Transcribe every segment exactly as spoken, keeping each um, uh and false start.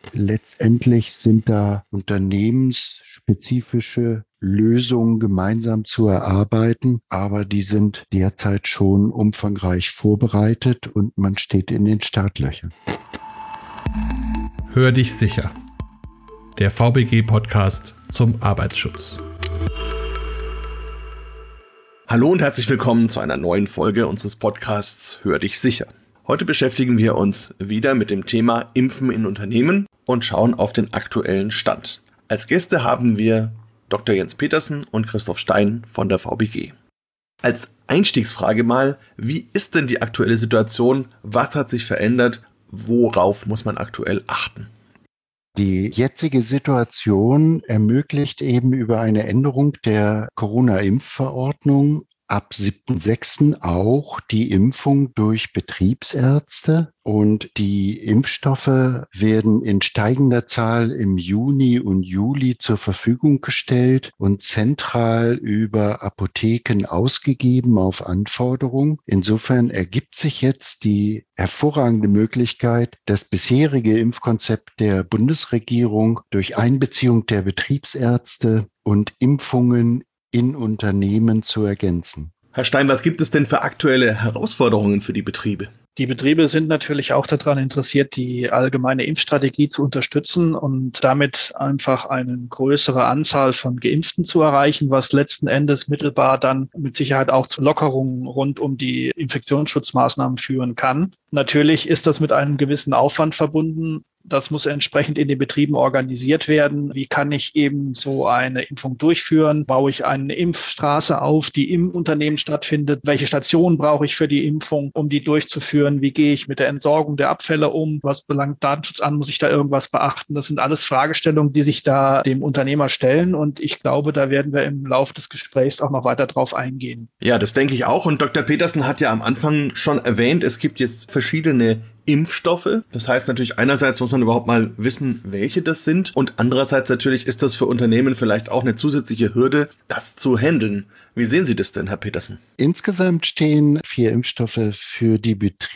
Letztendlich sind da unternehmensspezifische Lösungen gemeinsam zu erarbeiten, aber die sind derzeit schon umfangreich vorbereitet und man steht in den Startlöchern. Hör dich sicher. Der V B G-Podcast zum Arbeitsschutz. Hallo und herzlich willkommen zu einer neuen Folge unseres Podcasts Hör dich sicher. Heute beschäftigen wir uns wieder mit dem Thema Impfen in Unternehmen und schauen auf den aktuellen Stand. Als Gäste haben wir Doktor Jens Petersen und Christoph Stein von der V B G. Als Einstiegsfrage mal, wie ist denn die aktuelle Situation? Was hat sich verändert? Worauf muss man aktuell achten? Die jetzige Situation ermöglicht eben über eine Änderung der Corona-Impfverordnung ab siebten sechsten auch die Impfung durch Betriebsärzte, und die Impfstoffe werden in steigender Zahl im Juni und Juli zur Verfügung gestellt und zentral über Apotheken ausgegeben auf Anforderung. Insofern ergibt sich jetzt die hervorragende Möglichkeit, das bisherige Impfkonzept der Bundesregierung durch Einbeziehung der Betriebsärzte und Impfungen in Unternehmen zu ergänzen. Herr Stein, was gibt es denn für aktuelle Herausforderungen für die Betriebe? Die Betriebe sind natürlich auch daran interessiert, die allgemeine Impfstrategie zu unterstützen und damit einfach eine größere Anzahl von Geimpften zu erreichen, was letzten Endes mittelbar dann mit Sicherheit auch zu Lockerungen rund um die Infektionsschutzmaßnahmen führen kann. Natürlich ist das mit einem gewissen Aufwand verbunden. Das muss entsprechend in den Betrieben organisiert werden. Wie kann ich eben so eine Impfung durchführen? Baue ich eine Impfstraße auf, die im Unternehmen stattfindet? Welche Stationen brauche ich für die Impfung, um die durchzuführen? Wie gehe ich mit der Entsorgung der Abfälle um? Was belangt Datenschutz an? Muss ich da irgendwas beachten? Das sind alles Fragestellungen, die sich da dem Unternehmer stellen. Und ich glaube, da werden wir im Laufe des Gesprächs auch noch weiter drauf eingehen. Ja, das denke ich auch. Und Doktor Petersen hat ja am Anfang schon erwähnt, es gibt jetzt verschiedene Impfstoffe. Das heißt natürlich, einerseits muss man überhaupt mal wissen, welche das sind, und andererseits natürlich ist das für Unternehmen vielleicht auch eine zusätzliche Hürde, das zu handeln. Wie sehen Sie das denn, Herr Petersen? Insgesamt stehen vier Impfstoffe für die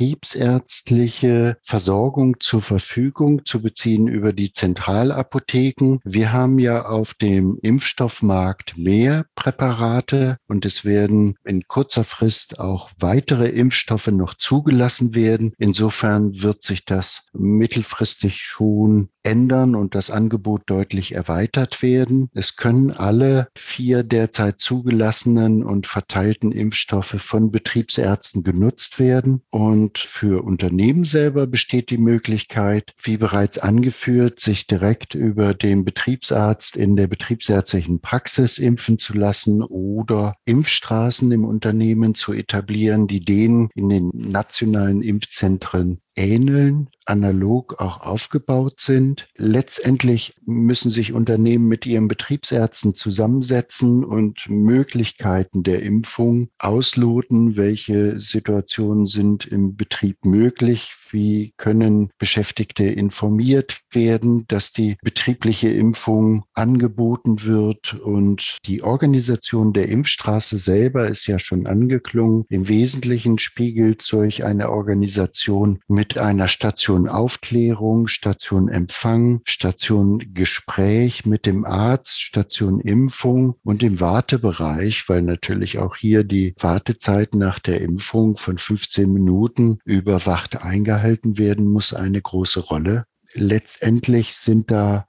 betriebsärztliche Versorgung zur Verfügung, zu beziehen über die Zentralapotheken. Wir haben ja auf dem Impfstoffmarkt mehr Präparate und es werden in kurzer Frist auch weitere Impfstoffe noch zugelassen werden. Insofern wird sich das mittelfristig schon ändern und das Angebot deutlich erweitert werden. Es können alle vier derzeit zugelassenen und verteilten Impfstoffe von Betriebsärzten genutzt werden. Und für Unternehmen selber besteht die Möglichkeit, wie bereits angeführt, sich direkt über den Betriebsarzt in der betriebsärztlichen Praxis impfen zu lassen oder Impfstraßen im Unternehmen zu etablieren, die denen in den nationalen Impfzentren ähneln, analog auch aufgebaut sind. Letztendlich müssen sich Unternehmen mit ihren Betriebsärzten zusammensetzen und Möglichkeiten der Impfung ausloten. Welche Situationen sind im Betrieb möglich? Wie können Beschäftigte informiert werden, dass die betriebliche Impfung angeboten wird? Und die Organisation der Impfstraße selber ist ja schon angeklungen. Im Wesentlichen spiegelt solch eine Organisation mit einer Station Aufklärung, Station Empfang, Station Gespräch mit dem Arzt, Station Impfung und im Wartebereich, weil natürlich auch hier die Wartezeit nach der Impfung von fünfzehn Minuten überwacht eingehalten werden muss, eine große Rolle. Letztendlich sind da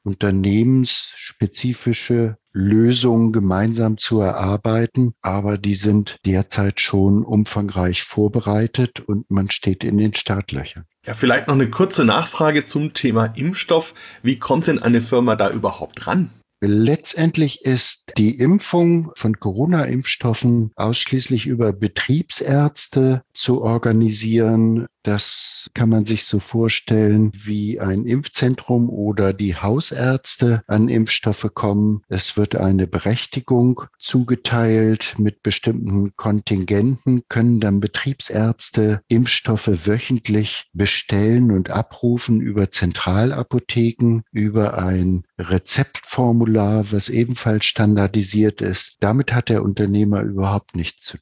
unternehmensspezifische Lösungen gemeinsam zu erarbeiten, aber die sind derzeit schon umfangreich vorbereitet und man steht in den Startlöchern. Ja, vielleicht noch eine kurze Nachfrage zum Thema Impfstoff. Wie kommt denn eine Firma da überhaupt ran? Letztendlich ist die Impfung von Corona-Impfstoffen ausschließlich über Betriebsärzte zu organisieren. Das kann man sich so vorstellen, wie ein Impfzentrum oder die Hausärzte an Impfstoffe kommen. Es wird eine Berechtigung zugeteilt mit bestimmten Kontingenten, können dann Betriebsärzte Impfstoffe wöchentlich bestellen und abrufen über Zentralapotheken, über ein Rezeptformular, was ebenfalls standardisiert ist. Damit hat der Unternehmer überhaupt nichts zu tun.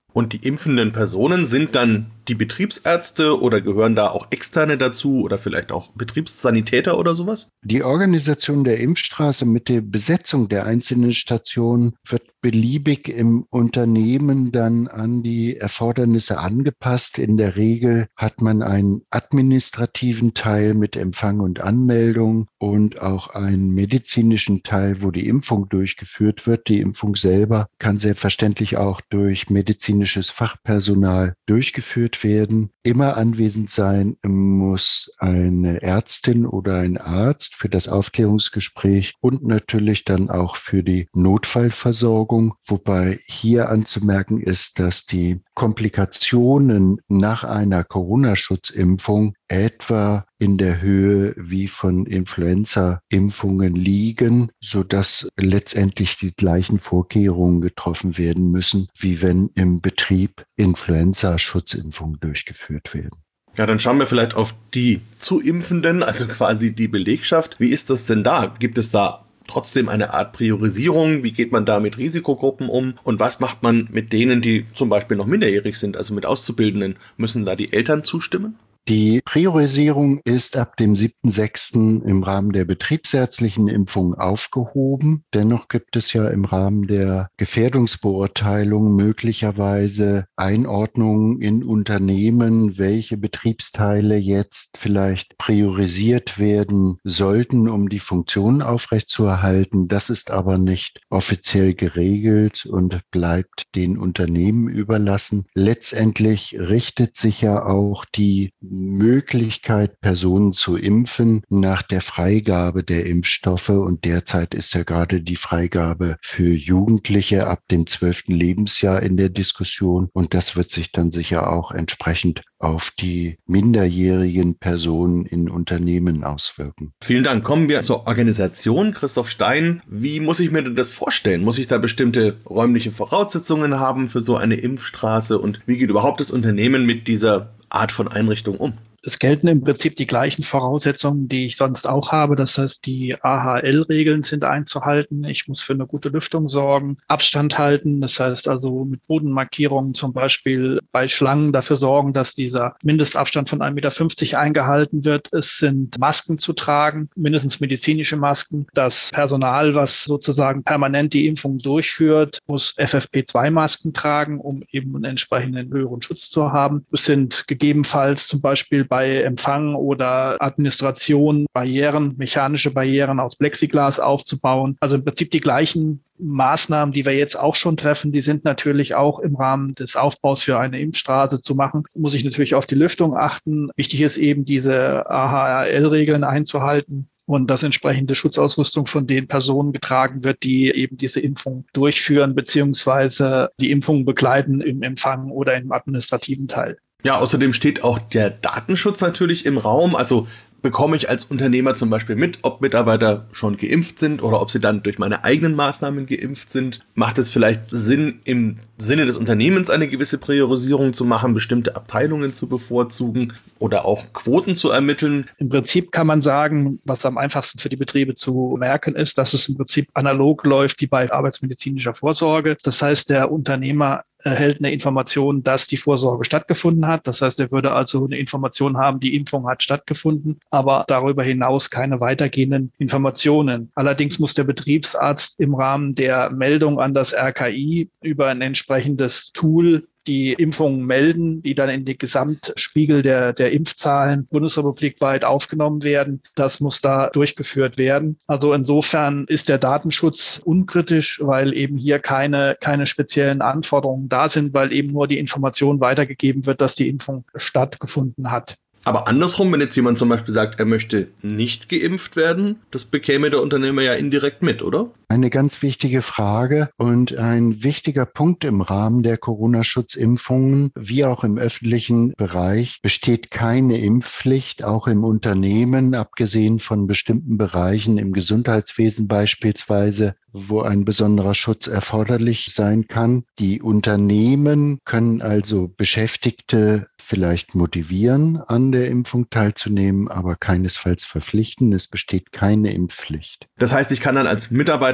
Und die impfenden Personen sind dann die Betriebsärzte oder gehören da auch Externe dazu oder vielleicht auch Betriebssanitäter oder sowas? Die Organisation der Impfstraße mit der Besetzung der einzelnen Stationen wird beliebig im Unternehmen dann an die Erfordernisse angepasst. In der Regel hat man einen administrativen Teil mit Empfang und Anmeldung und auch einen medizinischen Teil, wo die Impfung durchgeführt wird. Die Impfung selber kann selbstverständlich auch durch medizinisches Fachpersonal durchgeführt werden. Immer anwesend sein muss eine Ärztin oder ein Arzt für das Aufklärungsgespräch und natürlich dann auch für die Notfallversorgung, wobei hier anzumerken ist, dass die Komplikationen nach einer Corona-Schutzimpfung etwa in der Höhe wie von Influenza-Impfungen liegen, sodass letztendlich die gleichen Vorkehrungen getroffen werden müssen, wie wenn im Betrieb Influenza-Schutzimpfungen durchgeführt werden. Ja, dann schauen wir vielleicht auf die zu Impfenden, also quasi die Belegschaft. Wie ist das denn da? Gibt es da trotzdem eine Art Priorisierung? Wie geht man da mit Risikogruppen um? Und was macht man mit denen, die zum Beispiel noch minderjährig sind, also mit Auszubildenden? Müssen da die Eltern zustimmen? Die Priorisierung ist ab dem siebten sechsten im Rahmen der betriebsärztlichen Impfung aufgehoben. Dennoch gibt es ja im Rahmen der Gefährdungsbeurteilung möglicherweise Einordnungen in Unternehmen, welche Betriebsteile jetzt vielleicht priorisiert werden sollten, um die Funktion aufrechtzuerhalten. Das ist aber nicht offiziell geregelt und bleibt den Unternehmen überlassen. Letztendlich richtet sich ja auch die Möglichkeit, Personen zu impfen nach der Freigabe der Impfstoffe. Und derzeit ist ja gerade die Freigabe für Jugendliche ab dem zwölften Lebensjahr in der Diskussion. Und das wird sich dann sicher auch entsprechend auf die minderjährigen Personen in Unternehmen auswirken. Vielen Dank. Kommen wir zur Organisation. Christoph Stein, wie muss ich mir denn das vorstellen? Muss ich da bestimmte räumliche Voraussetzungen haben für so eine Impfstraße? Und wie geht überhaupt das Unternehmen mit dieser Art von Einrichtung um? Es gelten im Prinzip die gleichen Voraussetzungen, die ich sonst auch habe. Das heißt, die A H L-Regeln sind einzuhalten. Ich muss für eine gute Lüftung sorgen, Abstand halten. Das heißt also mit Bodenmarkierungen zum Beispiel bei Schlangen dafür sorgen, dass dieser Mindestabstand von ein Meter fünfzig eingehalten wird. Es sind Masken zu tragen, mindestens medizinische Masken. Das Personal, was sozusagen permanent die Impfung durchführt, muss F F P zwei Masken tragen, um eben einen entsprechenden höheren Schutz zu haben. Es sind gegebenenfalls zum Beispiel bei Empfang oder Administration Barrieren, mechanische Barrieren aus Plexiglas aufzubauen. Also im Prinzip die gleichen Maßnahmen, die wir jetzt auch schon treffen, die sind natürlich auch im Rahmen des Aufbaus für eine Impfstraße zu machen. Muss ich natürlich auf die Lüftung achten. Wichtig ist eben, diese A H L-Regeln einzuhalten und dass entsprechende Schutzausrüstung von den Personen getragen wird, die eben diese Impfung durchführen beziehungsweise die Impfung begleiten im Empfang oder im administrativen Teil. Ja, außerdem steht auch der Datenschutz natürlich im Raum. Also bekomme ich als Unternehmer zum Beispiel mit, ob Mitarbeiter schon geimpft sind oder ob sie dann durch meine eigenen Maßnahmen geimpft sind. Macht es vielleicht Sinn, im Sinne des Unternehmens eine gewisse Priorisierung zu machen, bestimmte Abteilungen zu bevorzugen oder auch Quoten zu ermitteln? Im Prinzip kann man sagen, was am einfachsten für die Betriebe zu merken ist, dass es im Prinzip analog läuft wie bei arbeitsmedizinischer Vorsorge. Das heißt, der Unternehmer erhält eine Information, dass die Vorsorge stattgefunden hat. Das heißt, er würde also eine Information haben, die Impfung hat stattgefunden, aber darüber hinaus keine weitergehenden Informationen. Allerdings muss der Betriebsarzt im Rahmen der Meldung an das R K I über ein entsprechendes Tool die Impfungen melden, die dann in den Gesamtspiegel der, der Impfzahlen bundesrepublikweit aufgenommen werden. Das muss da durchgeführt werden. Also insofern ist der Datenschutz unkritisch, weil eben hier keine, keine speziellen Anforderungen da sind, weil eben nur die Information weitergegeben wird, dass die Impfung stattgefunden hat. Aber andersrum, wenn jetzt jemand zum Beispiel sagt, er möchte nicht geimpft werden, das bekäme der Unternehmer ja indirekt mit, oder? Eine ganz wichtige Frage und ein wichtiger Punkt im Rahmen der Corona-Schutzimpfungen, wie auch im öffentlichen Bereich, besteht keine Impfpflicht, auch im Unternehmen, abgesehen von bestimmten Bereichen im Gesundheitswesen beispielsweise, wo ein besonderer Schutz erforderlich sein kann. Die Unternehmen können also Beschäftigte vielleicht motivieren, an der Impfung teilzunehmen, aber keinesfalls verpflichten. Es besteht keine Impfpflicht. Das heißt, ich kann dann als Mitarbeiter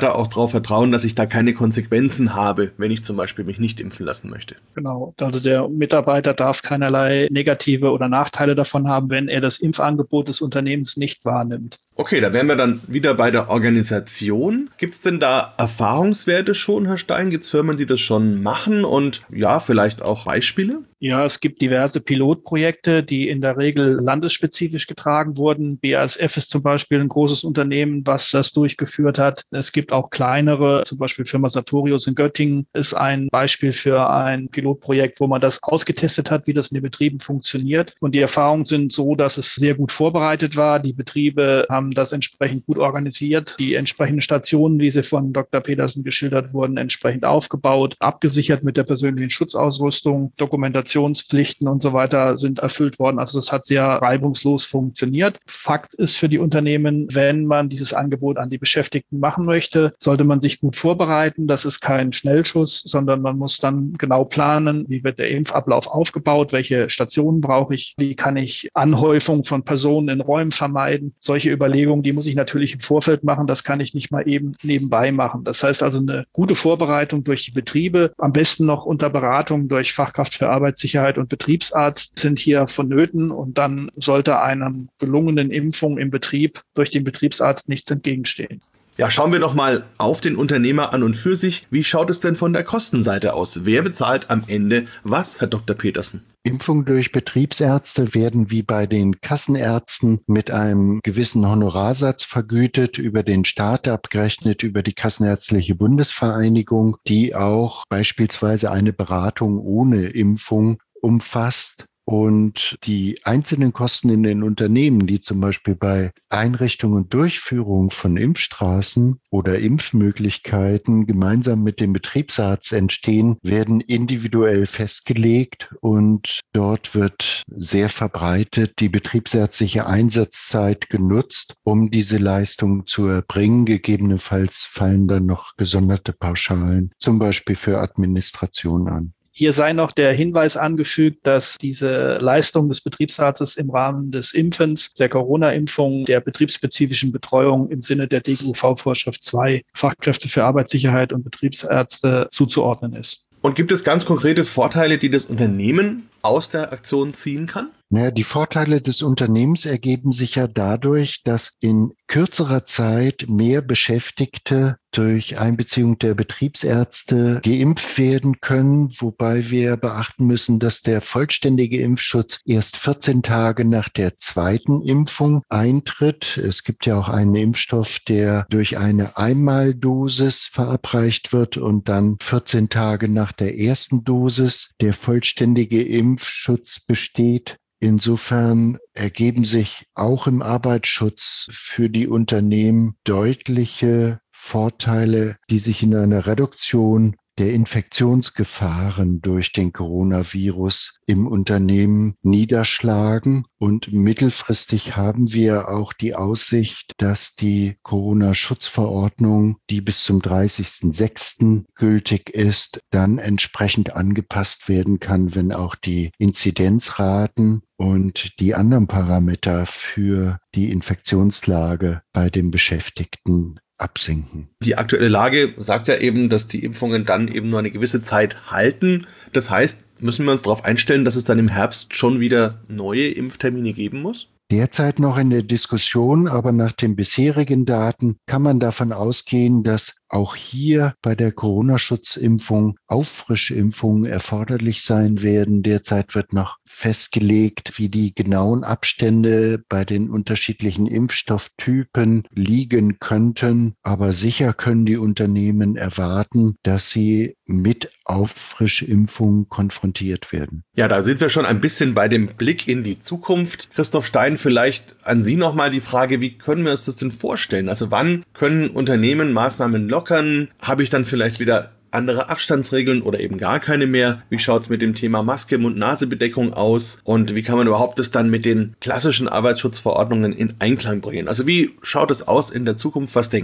Mitarbeiter auch darauf vertrauen, dass ich da keine Konsequenzen habe, wenn ich zum Beispiel mich nicht impfen lassen möchte. Genau, also der Mitarbeiter darf keinerlei negative oder Nachteile davon haben, wenn er das Impfangebot des Unternehmens nicht wahrnimmt. Okay, da wären wir dann wieder bei der Organisation. Gibt es denn da Erfahrungswerte schon, Herr Stein? Gibt es Firmen, die das schon machen und ja, vielleicht auch Beispiele? Ja, es gibt diverse Pilotprojekte, die in der Regel landesspezifisch getragen wurden. B A S F ist zum Beispiel ein großes Unternehmen, was das durchgeführt hat. Es gibt auch kleinere, zum Beispiel Firma Sartorius in Göttingen ist ein Beispiel für ein Pilotprojekt, wo man das ausgetestet hat, wie das in den Betrieben funktioniert. Und die Erfahrungen sind so, dass es sehr gut vorbereitet war. Die Betriebe haben das entsprechend gut organisiert. Die entsprechenden Stationen, wie sie von Doktor Petersen geschildert wurden, entsprechend aufgebaut, abgesichert mit der persönlichen Schutzausrüstung, Dokumentation Pflichten und so weiter sind erfüllt worden. Also das hat sehr reibungslos funktioniert. Fakt ist für die Unternehmen, wenn man dieses Angebot an die Beschäftigten machen möchte, sollte man sich gut vorbereiten. Das ist kein Schnellschuss, sondern man muss dann genau planen, wie wird der Impfablauf aufgebaut, welche Stationen brauche ich, wie kann ich Anhäufung von Personen in Räumen vermeiden. Solche Überlegungen, die muss ich natürlich im Vorfeld machen. Das kann ich nicht mal eben nebenbei machen. Das heißt also eine gute Vorbereitung durch die Betriebe, am besten noch unter Beratung durch Fachkraft für Arbeitssicherheit Sicherheit und Betriebsarzt sind hier vonnöten und dann sollte einer gelungenen Impfung im Betrieb durch den Betriebsarzt nichts entgegenstehen. Ja, schauen wir doch mal auf den Unternehmer an und für sich. Wie schaut es denn von der Kostenseite aus? Wer bezahlt am Ende was, Herr Doktor Petersen? Impfungen durch Betriebsärzte werden wie bei den Kassenärzten mit einem gewissen Honorarsatz vergütet, über den Staat abgerechnet, über die Kassenärztliche Bundesvereinigung, die auch beispielsweise eine Beratung ohne Impfung umfasst. Und die einzelnen Kosten in den Unternehmen, die zum Beispiel bei Einrichtung und Durchführung von Impfstraßen oder Impfmöglichkeiten gemeinsam mit dem Betriebsarzt entstehen, werden individuell festgelegt und dort wird sehr verbreitet die betriebsärztliche Einsatzzeit genutzt, um diese Leistung zu erbringen. Gegebenenfalls fallen dann noch gesonderte Pauschalen, zum Beispiel für Administration an. Hier sei noch der Hinweis angefügt, dass diese Leistung des Betriebsarztes im Rahmen des Impfens, der Corona-Impfung, der betriebsspezifischen Betreuung im Sinne der D G U V-Vorschrift zwei Fachkräfte für Arbeitssicherheit und Betriebsärzte zuzuordnen ist. Und gibt es ganz konkrete Vorteile, die das Unternehmen aus der Aktion ziehen kann? Naja, die Vorteile des Unternehmens ergeben sich ja dadurch, dass in kürzerer Zeit mehr Beschäftigte durch Einbeziehung der Betriebsärzte geimpft werden können, wobei wir beachten müssen, dass der vollständige Impfschutz erst vierzehn Tage nach der zweiten Impfung eintritt. Es gibt ja auch einen Impfstoff, der durch eine Einmaldosis verabreicht wird und dann vierzehn Tage nach der ersten Dosis der vollständige Impfschutz besteht. Insofern ergeben sich auch im Arbeitsschutz für die Unternehmen deutliche Vorteile, die sich in einer Reduktion der Infektionsgefahren durch den Coronavirus im Unternehmen niederschlagen. Und mittelfristig haben wir auch die Aussicht, dass die Corona-Schutzverordnung, die bis zum dreißigsten sechsten gültig ist, dann entsprechend angepasst werden kann, wenn auch die Inzidenzraten und die anderen Parameter für die Infektionslage bei den Beschäftigten absinken. Die aktuelle Lage sagt ja eben, dass die Impfungen dann eben nur eine gewisse Zeit halten. Das heißt, müssen wir uns darauf einstellen, dass es dann im Herbst schon wieder neue Impftermine geben muss? Derzeit noch in der Diskussion, aber nach den bisherigen Daten kann man davon ausgehen, dass auch hier bei der Corona-Schutzimpfung Auffrischimpfungen erforderlich sein werden. Derzeit wird noch festgelegt, wie die genauen Abstände bei den unterschiedlichen Impfstofftypen liegen könnten. Aber sicher können die Unternehmen erwarten, dass sie mit Auffrischimpfungen konfrontiert werden. Ja, da sind wir schon ein bisschen bei dem Blick in die Zukunft. Christoph Stein, vielleicht an Sie nochmal die Frage, wie können wir uns das denn vorstellen? Also wann können Unternehmen Maßnahmen lockern? Habe ich dann vielleicht wieder andere Abstandsregeln oder eben gar keine mehr? Wie schaut es mit dem Thema Maske, Mund-Nase-Bedeckung aus? Und wie kann man überhaupt das dann mit den klassischen Arbeitsschutzverordnungen in Einklang bringen? Also wie schaut es aus in der Zukunft? Was denken Sie?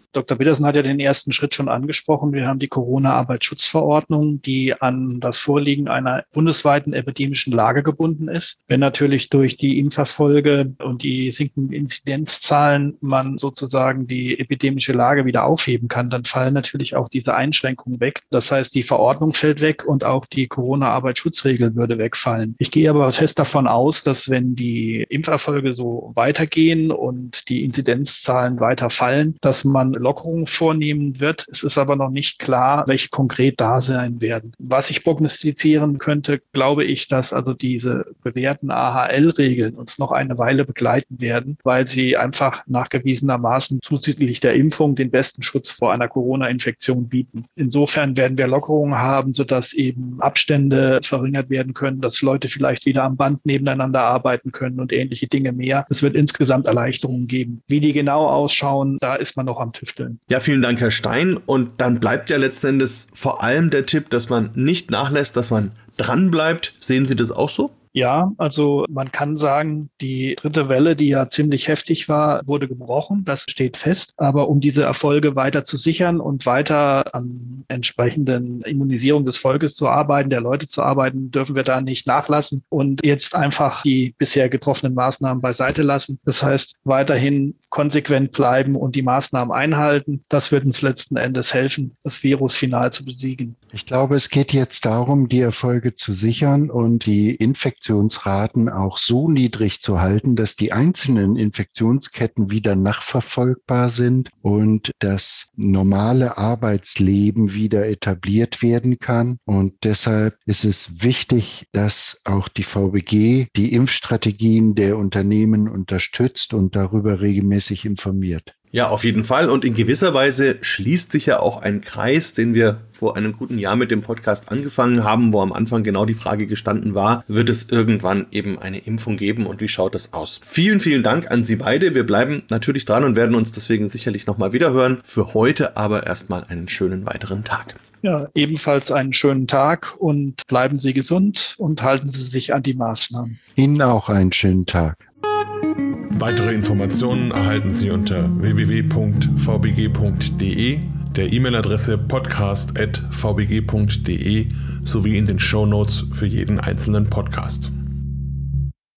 Doktor Petersen hat ja den ersten Schritt schon angesprochen. Wir haben die Corona-Arbeitsschutzverordnung, die an das Vorliegen einer bundesweiten epidemischen Lage gebunden ist. Wenn natürlich durch die Impferfolge und die sinkenden Inzidenzzahlen man sozusagen die epidemische Lage wieder aufheben kann, dann fallen natürlich auch diese Einschränkungen weg. Das heißt, die Verordnung fällt weg und auch die Corona-Arbeitsschutzregel würde wegfallen. Ich gehe aber fest davon aus, dass wenn die Impferfolge so weitergehen und die Inzidenzzahlen weiter fallen, dass man Lockerungen vornehmen wird. Es ist aber noch nicht klar, welche konkret da sein werden. Was ich prognostizieren könnte, glaube ich, dass also diese bewährten A H L-Regeln uns noch eine Weile begleiten werden, weil sie einfach nachgewiesenermaßen zuzüglich der Impfung den besten Schutz vor einer Corona-Infektion bieten. Insofern werden wir Lockerungen haben, sodass eben Abstände verringert werden können, dass Leute vielleicht wieder am Band nebeneinander arbeiten können und ähnliche Dinge mehr. Es wird insgesamt Erleichterungen geben. Wie die genau ausschauen, da ist man noch am Tüfteln. Ja, vielen Dank, Herr Stein. Und dann bleibt ja letzten Endes vor allem der Tipp, dass man nicht nachlässt, dass man dran bleibt. Sehen Sie das auch so? Ja, also man kann sagen, die dritte Welle, die ja ziemlich heftig war, wurde gebrochen. Das steht fest. Aber um diese Erfolge weiter zu sichern und weiter an entsprechenden Immunisierung des Volkes zu arbeiten, der Leute zu arbeiten, dürfen wir da nicht nachlassen und jetzt einfach die bisher getroffenen Maßnahmen beiseite lassen. Das heißt, weiterhin konsequent bleiben und die Maßnahmen einhalten. Das wird uns letzten Endes helfen, das Virus final zu besiegen. Ich glaube, es geht jetzt darum, die Erfolge zu sichern und die Infektionsraten auch so niedrig zu halten, dass die einzelnen Infektionsketten wieder nachverfolgbar sind und das normale Arbeitsleben wieder etabliert werden kann. Und deshalb ist es wichtig, dass auch die V B G die Impfstrategien der Unternehmen unterstützt und darüber regelmäßig informiert. Ja, auf jeden Fall. Und in gewisser Weise schließt sich ja auch ein Kreis, den wir vor einem guten Jahr mit dem Podcast angefangen haben, wo am Anfang genau die Frage gestanden war, wird es irgendwann eben eine Impfung geben und wie schaut das aus? Vielen, vielen Dank an Sie beide. Wir bleiben natürlich dran und werden uns deswegen sicherlich nochmal wiederhören. Für heute aber erstmal einen schönen weiteren Tag. Ja, ebenfalls einen schönen Tag und bleiben Sie gesund und halten Sie sich an die Maßnahmen. Ihnen auch einen schönen Tag. Weitere Informationen erhalten Sie unter w w w punkt v b g punkt d e, der E-Mail-Adresse podcast at v b g punkt d e sowie in den Shownotes für jeden einzelnen Podcast.